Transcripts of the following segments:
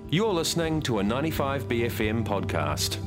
You're listening to a 95BFM podcast.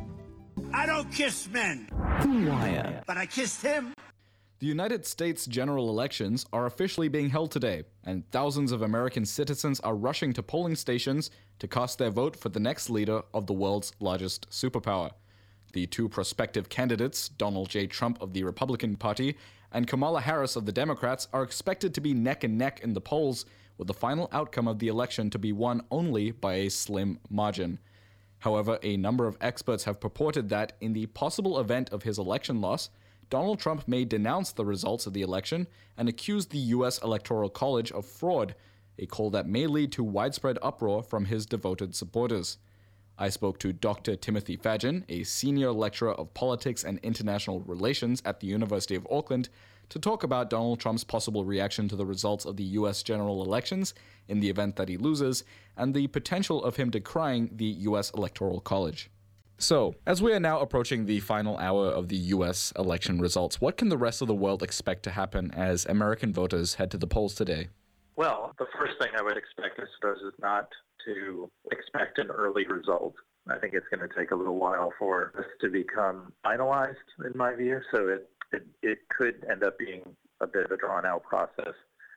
I don't kiss men. The Wire. But I kissed him. The United States general elections are officially being held today, and thousands of American citizens are rushing to polling stations to cast their vote for the next leader of the world's largest superpower. The two prospective candidates, Donald J. Trump of the Republican Party and Kamala Harris of the Democrats, are expected to be neck and neck in the polls, with the final outcome of the election to be won only by a slim margin. However, a number of experts have purported that, in the possible event of his election loss, Donald Trump may denounce the results of the election and accuse the U.S. Electoral College of fraud, a call that may lead to widespread uproar from his devoted supporters. I spoke to Dr. Timothy Fadgen, a senior lecturer of politics and international relations at the University of Auckland, to talk about Donald Trump's possible reaction to the results of the U.S. general elections in the event that he loses, and the potential of him decrying the U.S. Electoral College. So, as we are now approaching the final hour of the U.S. election results, what can the rest of the world expect to happen as American voters head to the polls today? Well, the first thing I would expect, I suppose, is not to expect an early result. I think it's going to take a little while for this to become finalized, in my view, so it could end up being a bit of a drawn-out process,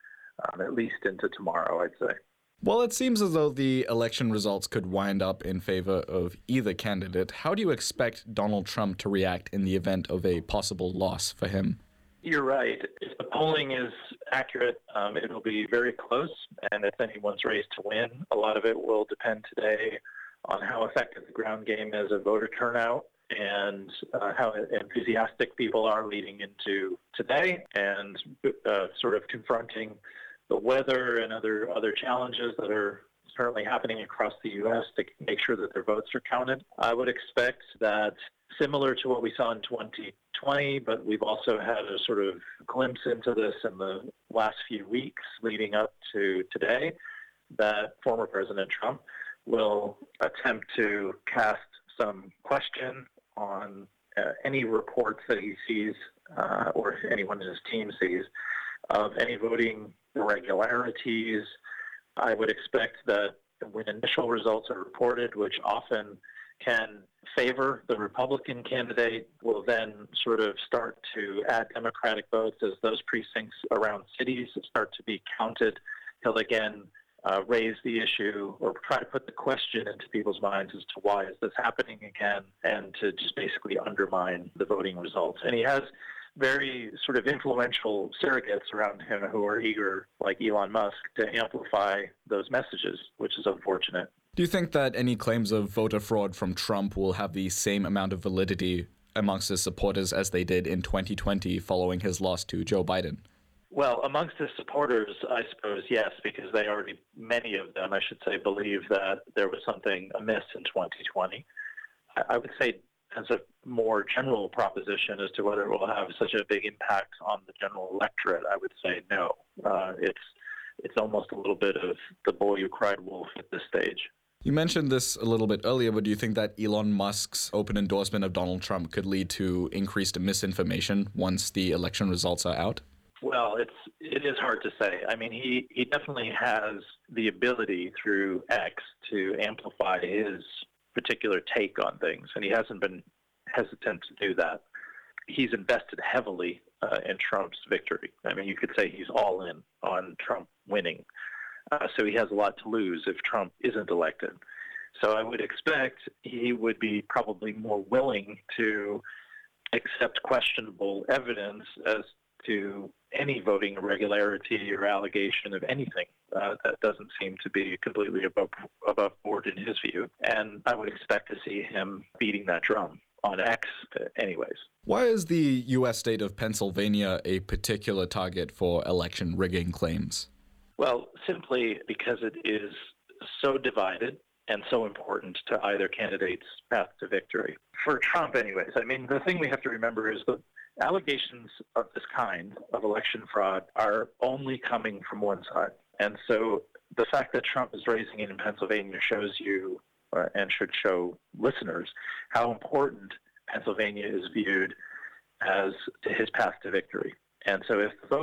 at least into tomorrow, I'd say. Well, it seems as though the election results could wind up in favor of either candidate. How do you expect Donald Trump to react in the event of a possible loss for him? You're right. If the polling is accurate, it'll be very close, and it's anyone's race to win. A lot of it will depend today on how effective the ground game is of voter turnout and how enthusiastic people are leading into today, and sort of confronting the weather and other challenges that are currently happening across the U.S. to make sure that their votes are counted. I would expect that, similar to what we saw in 2020, but we've also had a sort of glimpse into this in the last few weeks leading up to today, that former President Trump will attempt to cast some question on any reports that he sees or anyone in his team sees of any voting irregularities. I would expect that when initial results are reported, which often can favor the Republican candidate, will then sort of start to add Democratic votes as those precincts around cities start to be counted. He'll again raise the issue or try to put the question into people's minds as to why is this happening again, and to just basically undermine the voting results. And he has very sort of influential surrogates around him who are eager, like Elon Musk, to amplify those messages, which is unfortunate. Do you think that any claims of voter fraud from Trump will have the same amount of validity amongst his supporters as they did in 2020 following his loss to Joe Biden? Well, amongst his supporters, I suppose, yes, because many of them, I should say, believe that there was something amiss in 2020. I would say, as a more general proposition as to whether it will have such a big impact on the general electorate, I would say no. It's almost a little bit of the boy who cried wolf at this stage. You mentioned this a little bit earlier, but do you think that Elon Musk's open endorsement of Donald Trump could lead to increased misinformation once the election results are out? Well, it is hard to say. I mean, he definitely has the ability through X to amplify his particular take on things, and he hasn't been hesitant to do that. He's invested heavily in Trump's victory. I mean, you could say he's all in on Trump winning. So he has a lot to lose if Trump isn't elected. So I would expect he would be probably more willing to accept questionable evidence as to any voting irregularity or allegation of anything that doesn't seem to be completely above board in his view. And I would expect to see him beating that drum on X anyways. Why is the U.S. state of Pennsylvania a particular target for election rigging claims? Well, simply because it is so divided and so important to either candidate's path to victory. For Trump anyways, I mean, the thing we have to remember is that allegations of this kind of election fraud are only coming from one side. And so the fact that Trump is raising it in Pennsylvania shows you and should show listeners how important Pennsylvania is viewed as his path to victory. And so if the vote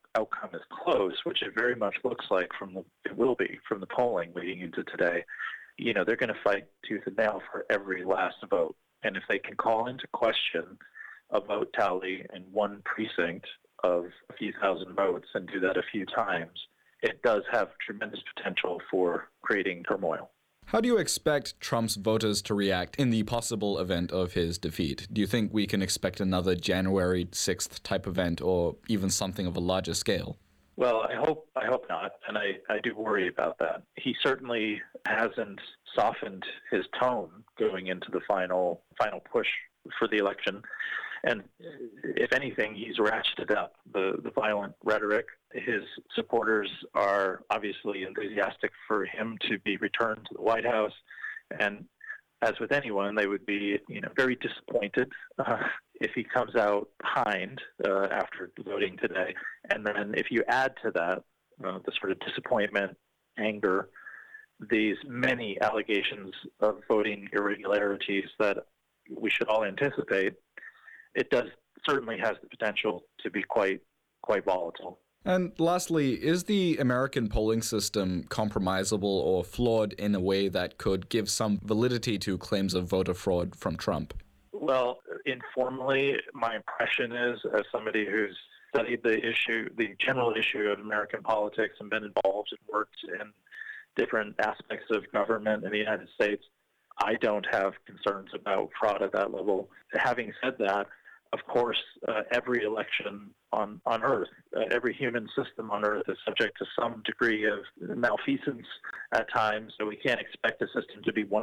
outcome is close, which it very much looks like it will be from the polling leading into today, they're going to fight tooth and nail for every last vote. And if they can call into question a vote tally in one precinct of a few thousand votes and do that a few times, it does have tremendous potential for creating turmoil. How do you expect Trump's voters to react in the possible event of his defeat? Do you think we can expect another January 6th type event or even something of a larger scale? Well, I hope not, and I do worry about that. He certainly hasn't softened his tone going into the final push for the election. And if anything, he's ratcheted up the violent rhetoric. His supporters are obviously enthusiastic for him to be returned to the White House. And as with anyone, they would be very disappointed if he comes out behind after voting today. And then if you add to that the sort of disappointment, anger, these many allegations of voting irregularities that we should all anticipate, it certainly has the potential to be quite volatile. And lastly, is the American polling system compromisable or flawed in a way that could give some validity to claims of voter fraud from Trump? Well, informally, my impression is, as somebody who's studied the general issue of American politics and been involved and worked in different aspects of government in the United States, I don't have concerns about fraud at that level. Having said that, of course, every election on Earth, every human system on Earth is subject to some degree of malfeasance at times, so we can't expect the system to be 100%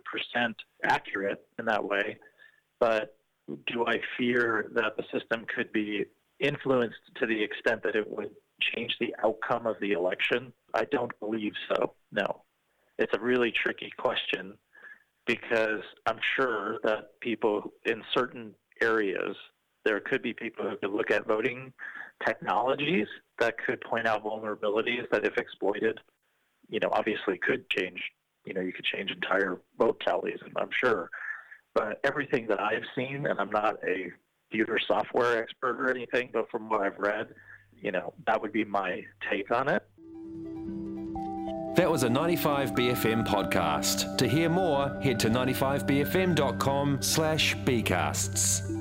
accurate in that way. But do I fear that the system could be influenced to the extent that it would change the outcome of the election? I don't believe so, no. It's a really tricky question because I'm sure that people in certain areas, there could be people who could look at voting technologies that could point out vulnerabilities that, if exploited, obviously could change. You could change entire vote tallies, I'm sure. But everything that I've seen, and I'm not a computer software expert or anything, but from what I've read, that would be my take on it. That was a 95BFM podcast. To hear more, head to 95bfm.com/bcasts.